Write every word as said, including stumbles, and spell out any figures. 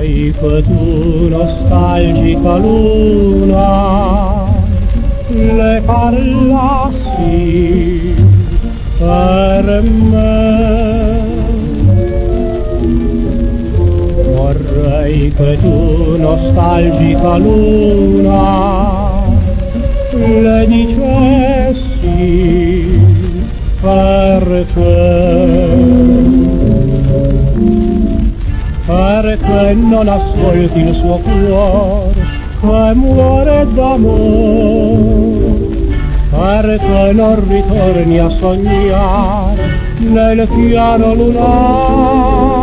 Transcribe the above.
Vorrei che tu, nostalgica luna, le parlassi per me. Vorrei che tu, nostalgica luna, le dicessi perché. Perché non ascolti il suo cuore che muore d'amore, perché non ritorni a sognare nel piano lunare.